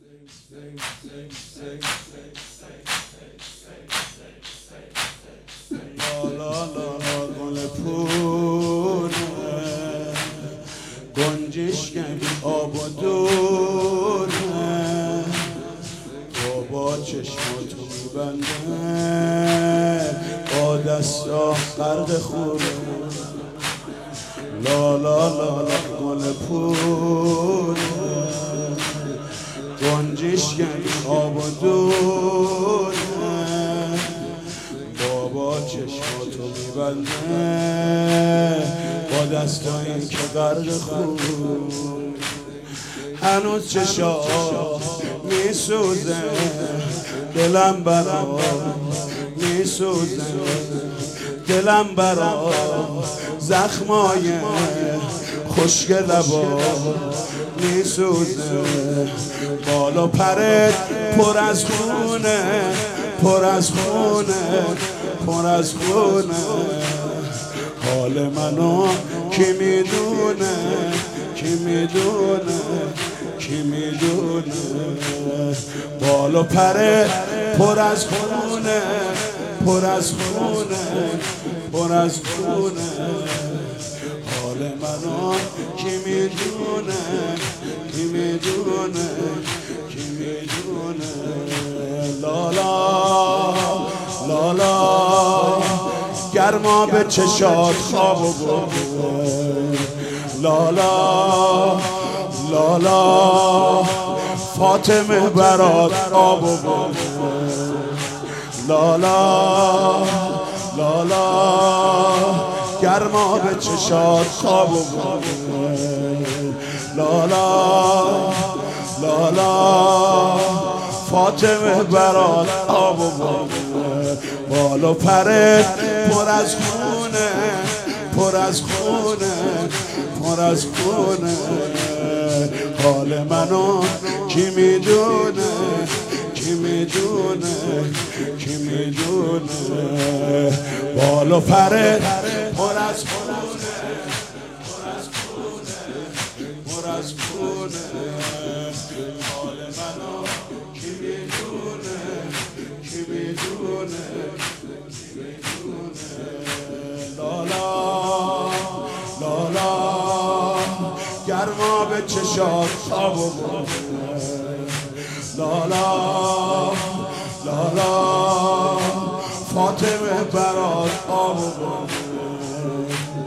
لا گل پونه گنجش گنج آب و دونه با چشماتو میبنده با دستا غرق خونه لا گل پونه گنجش گنج آب و دونه بابا چشماتو میبنده با دستایی که غرق خون هنوز چشا میسوزه دلم برا میسوزه دلم برا زخمای خشک لبا میسوزه بالا پرت پر از خونه پر از خونه پر از خونه حال منو کی میدونه کی میدونه کی میدونه بالا پرت پر از خونه پر از خونه پر از خونه حال منو کی میدونه کی میدونه کی میدونه لالا گرما به چشات خواب و برده لالا فاطمه برات آب و برده لالا گرما به چشات خواب و برده لالا فاطمه برات آب و برده بالا پرت پر از خونه پر از خونه پر از خونه حال منو کی میدونه کی میدونه کی میدونه بالا پرت پر از خونه پر از خونه پر از خونه حال منو کی میدونه کی میدونه لالا گرما به چشات خواب و برده لالا فاطمه برات آب و برده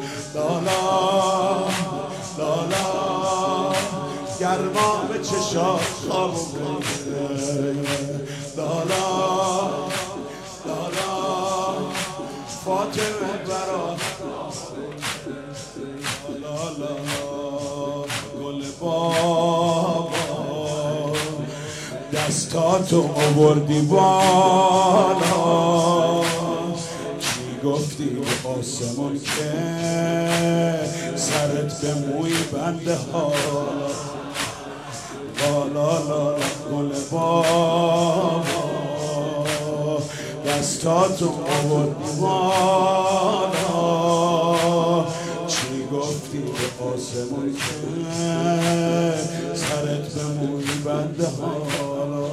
لالا گرما به چشات خواب و برده لالا فاطمه برات لالا گل بابا دستاتو آوردی بالا چی گفتی به آسمون که سرت به موی بنده ها لالا گل بابا دستاتو آوردی بالا چی گفتی به آسمون که سرت به موی بنده حالا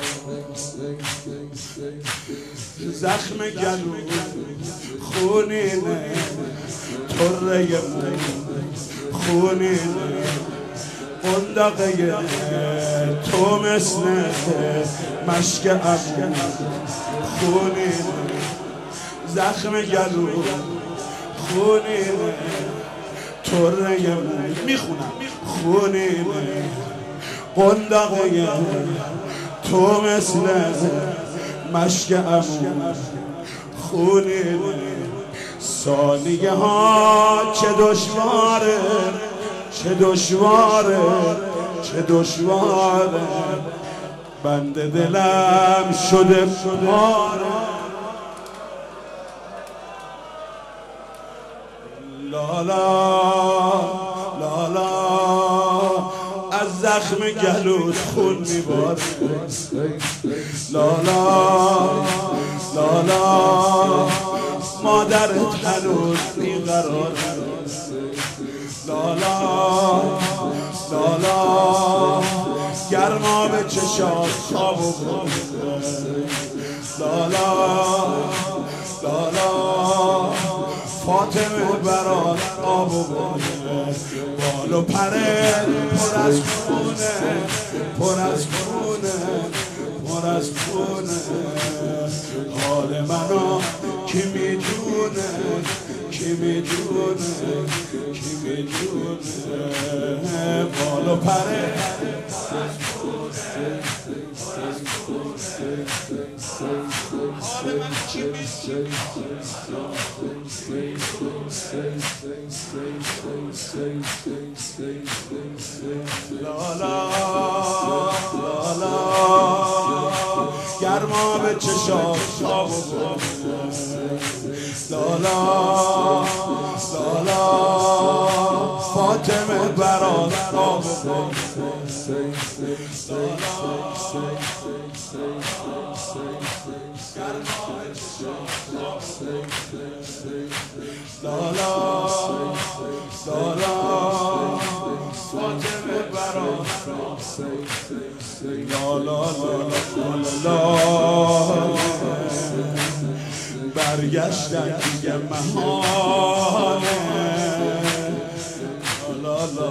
زخم گلو خونینه طره موی خونینه قندقه تو مثل مشک ابو خونینه زخم گلو خونینه طره موی میخونم خونینه قندقه تو مثل مشک ابو خونینه ثانیه ها چه دشواره چه دشواره چه دشواره بند دلم شده پاره لالا از زخم گلوت خون میباره لالا مادرت هنوز بیقرار لالا گرما به چشات خواب و لالا لالا فاطمه برات آب و بال و پره پر از خونه پر از خونه پر از خونه حال منو کی میدونه کی میدونه کی میدونه بال و پره حال من کی میدونه لالا لالا گرما به چشات خواب و لالا لالا فاطمه برات آب و لالا لالا فاطمه برات لالا لالا برگشتن دیگه محاله لالا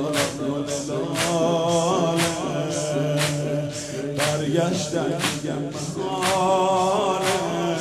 برگشتن دیگه محاله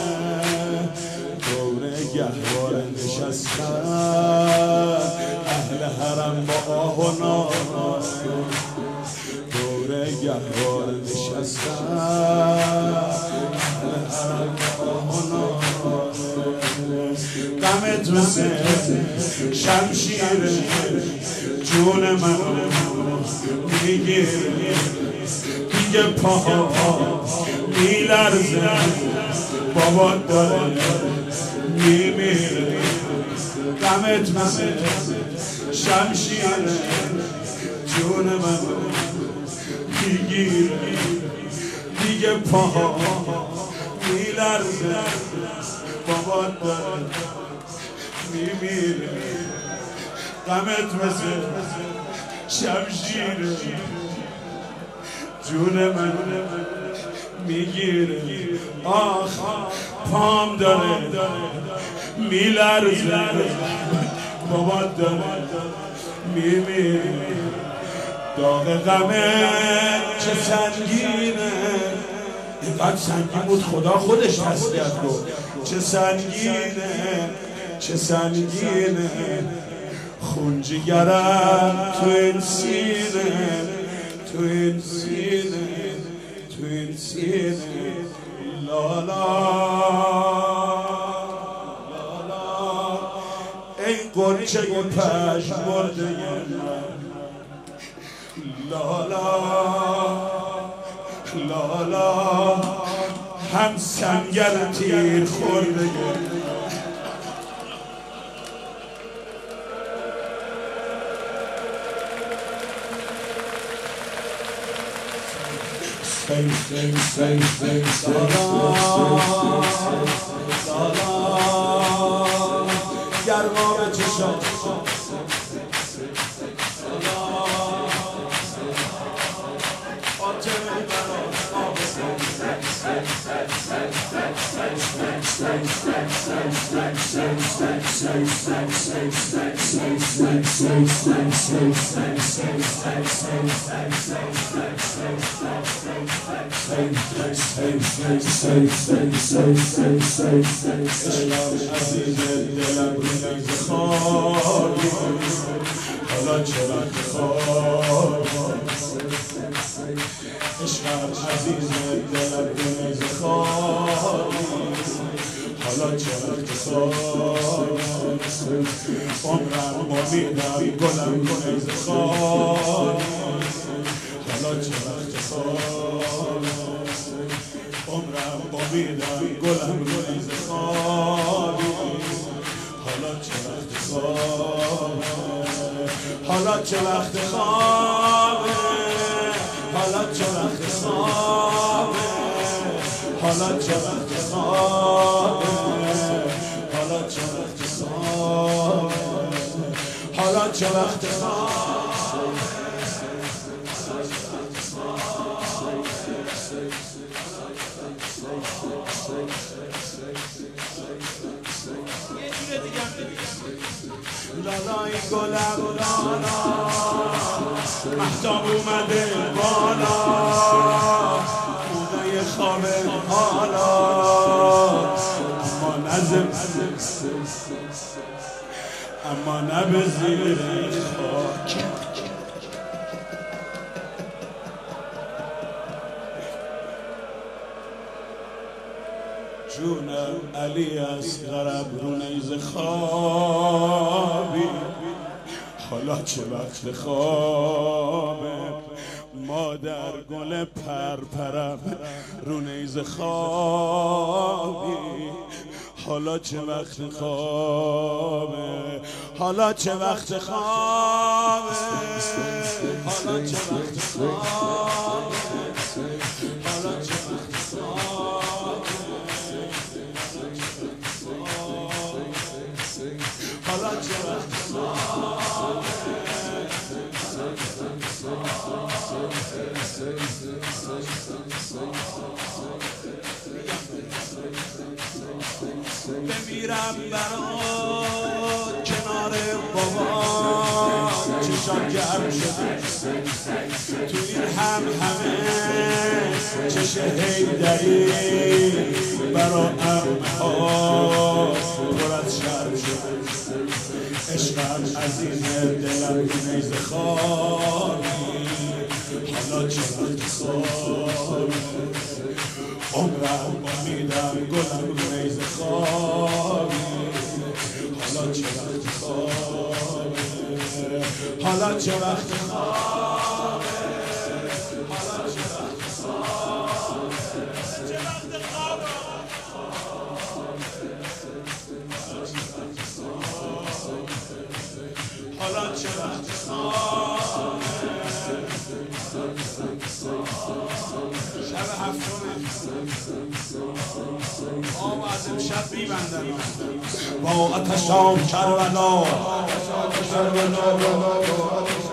دوره گهواره نشستن اهل حرم با آه و ناله دوره گهواره نشستن اهل حرم با آه و ناله غمت مثل شمشیره جون منو میگیره دیگه پاها میلرزه بابا داره میمیره غمت مثل شمشیره جون منو میگیره دیگه پاها میلرزه بابا داره میمیره غمت مثل شمشیره جون من میگیره آخ پام داره میلرزه بابا داره میمیره داغ غمه چه سنگینه اینقدر سنگین بود خدا خودش تسلیت گفت چه سنگینه چه سنگینه خون جگرم تو این سینه تو این سینه تو این سینه لالا لالا این قرچه پشت برده لالا لالا هم سنگر تیر خورده گرما به چشات عشقم عزیز دلم بنز خالی حالا چه وقت خالی عمرم امیدم گلم بنز خالی حالا چه وقت خالی عمرم امیدم گلم بنز خالی حالا چه وقت خالی حالا چه وقت خالی حالا چه وقت خوابه حالا چه وقت خوابه حالا چه وقت خوابه حالا چه وقت خوابه سرای گلم لالا مهتاب اومده بالا خونه خواب حالا اما نزم اما نه به زیر خاک جونم علی از غرب رو نیز خوابی حالا چه وقت خوابه مادر گل پرپرم رو نیز خوابی حالا چه وقت خوابه حالا چه وقت خوابه حالا چه وقت خوابه حالا چه وقت خوابه حالا چه وقت بمیرم برات کنار بابا چشام گرم شده تو این همه چش حیدری برا امها پر از شرم شده عشقم عزیزه دلم نیز خوابی حالا چه وقت خوابه عمرم امیدم گلم نیز خوابی حالا چه وقت خوابه حالا چه وقت خوابه حالا چه وقت خوابه چه وقت خوابه حالا چه وقت خوابه شب هفتمه آب از امشب میبندن با آتشام کربلا